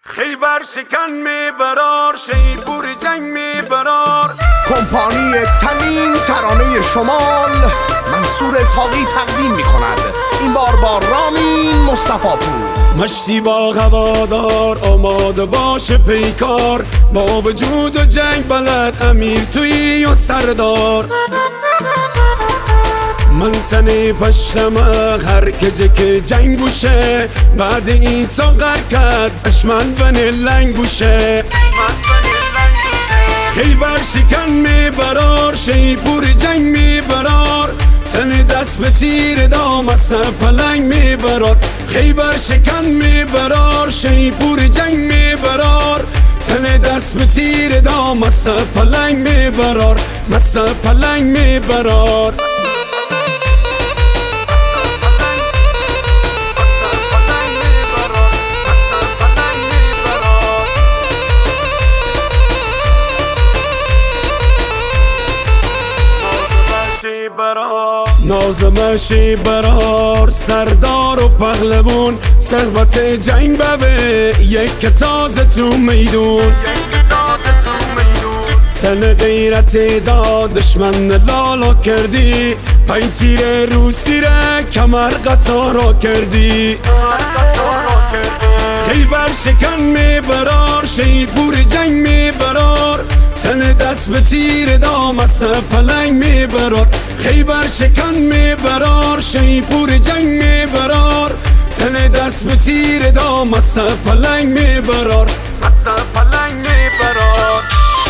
خیبر شکن میبرار شیپور جنگ میبرار. کمپانی تنین ترانه شمال منصور اسحاقی تقدیم میکند این بار با رامین مصطفی پور. مشتی با هوادار آماده باشه پیکار، با وجود و جنگ بلد امیر تویی و سردار. من تنی پشتمه هر کجه که جنگ بوشه، بعد این تا قرکت اشمن بنی لنگ بوشه. خیبر شکن میبرار شیپور جنگ میبرار، تن دست به تیر دام از پلنگ میبرار. خیبر شکن میبرار شیپور جنگ میبرار، تن دست به تیر دام از پلنگ میبرار. مس پلنگ میبرار. نازمشی برار سردار و پهلوان، ثروت جنگ ببه یک تازه تو میدون. تن غیرت داد دشمن لالا کردی، پنج تیر روسی را کمر قطارا کردی. خیبر شکن میبرار شیپور جنگ میبرار، تن دست به تیر دام از پلنگ میبرار. خیبر شکن میبرار شیپور جنگ میبرار، تن دست به تیر دام از پلنگ میبرار. از پلنگ میبرار.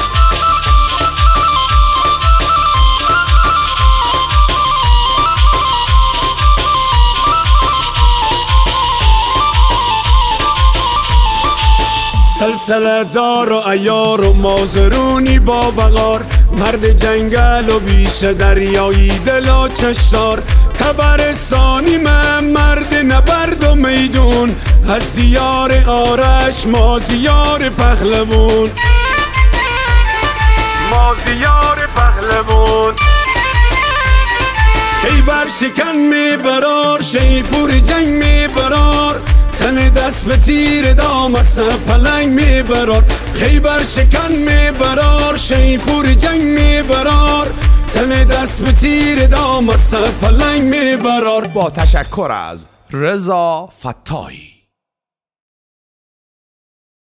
سلسله دار و عیار و مازرونی با بغار، مرد جنگل و بیش دریایی دل و چشدار. تبرستانی من مرد نبرد و میدون، از دیار آرش مازیار پهلوان. مازیار پهلوان. خیبر شکن میبرار شیپور جنگ میبرار، تن دست به تیر دام از پلنگ میبرار. خیبر شکن میبرار شیپور جنگ میبرار، تن دست به تیر دام از پلنگ میبرار. با تشکر از رضا فتاحی.